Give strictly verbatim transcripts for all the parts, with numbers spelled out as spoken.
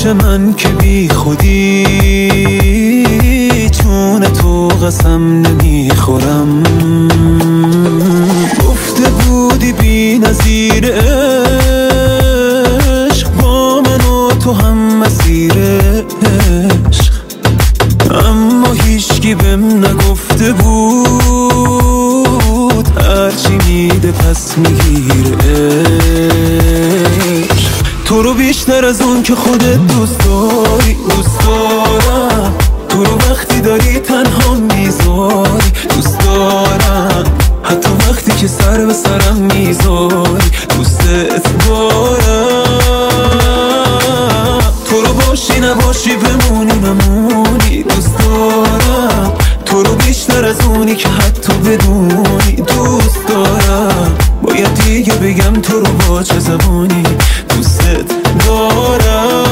پیش من که بی خودی، چون تو قسم نمیخورم. گفته بودی بی نظیر عشق، با من و تو هم مسیر عشق، اما هیچکی بهم نگفته بود هرچی میده پس میگیره عشق. تو رو بیشتر از اون که خودت دوست داری دوست دارم، تو رو وقتی داری تنها میذاری دوست دارم، حتی وقتی که سر به سرم میذاری دوستت دارم. تو رو باشی نباشی بمونی نمونی دوست دارم، تو رو بیشتر از اونی که حتی بدونی دوست دارم. باید دیگه بگم تو رو با چه زبانی دوستت دارم.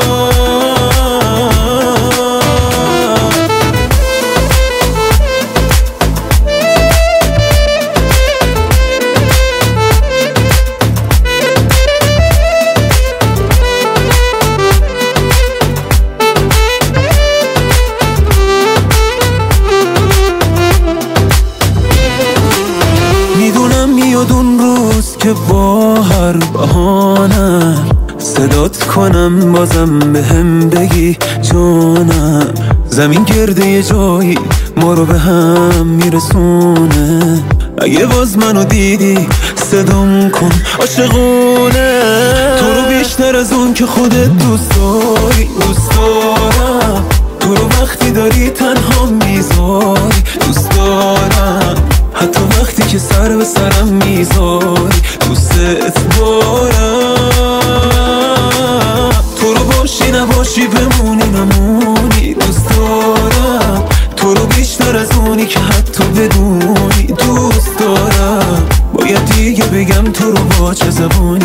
میدونم میاد اون روز که با هر بهانه صدات کنم بازم بهم بگی جانم. زمین گرده یه جایی ما رو به هم میرسونه، اگه باز منو دیدی صدام کن عاشقونه. تو رو بیشتر از اون که خودت دوست داری دوست دارم، تو رو وقتی داری تنها میذاری دوست دارم، حتی وقتی که سر به سرم میذاری دوستت دارم. تو رو باشی نباشی بمونی نمونی دوست دارم، تو رو بیشتر از اونی که حتی بدونی دوست دارم. باید دیگه بگم تو رو با چه زبانی